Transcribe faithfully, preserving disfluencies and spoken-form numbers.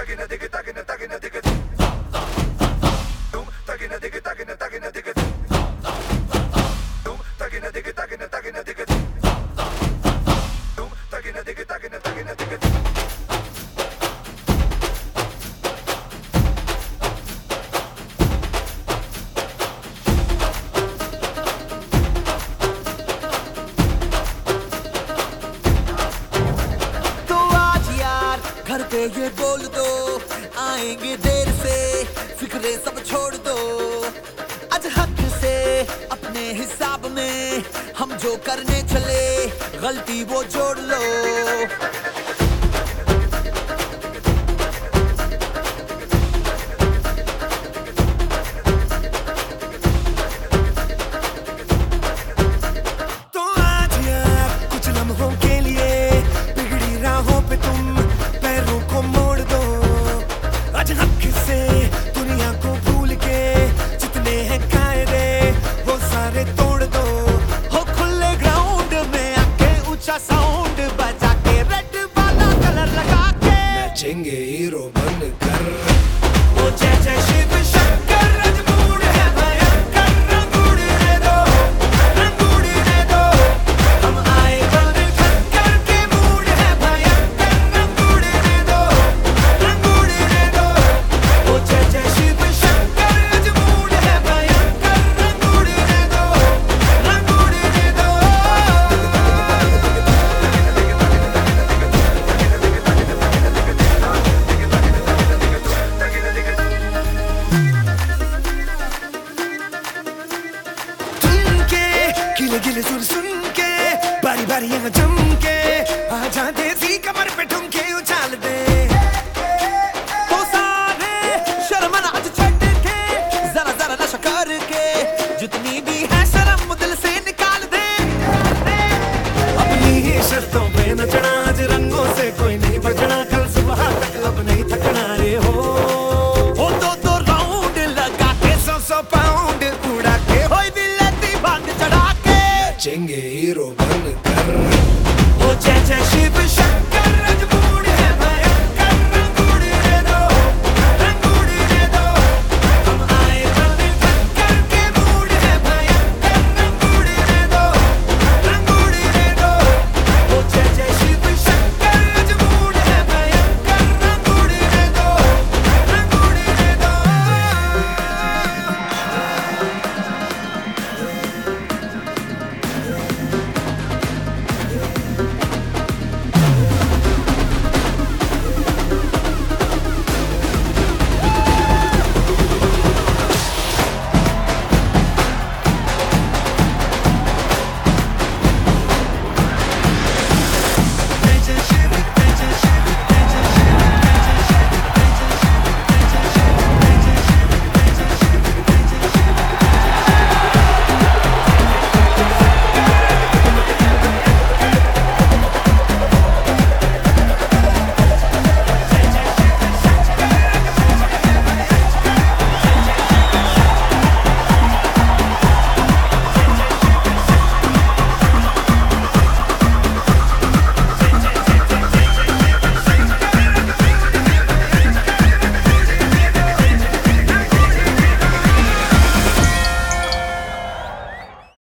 ये बोल दो आएंगे देर से, फिक्रे सब छोड़ दो। आज हक से अपने हिसाब में हम जो करने चले, गलती वो जोड़ लो। तो आज यार कुछ लम्हों के लिए बिगड़ी राहों पे तुम पैरों को मोड़ दो। आज हक से दुनिया को भूल के जितने हैं कायदे वो सारे तोड़ दो। हो खुले ग्राउंड में आके ऊंचा साउंड बजा के रेड वाला कलर लगा के नचेंगे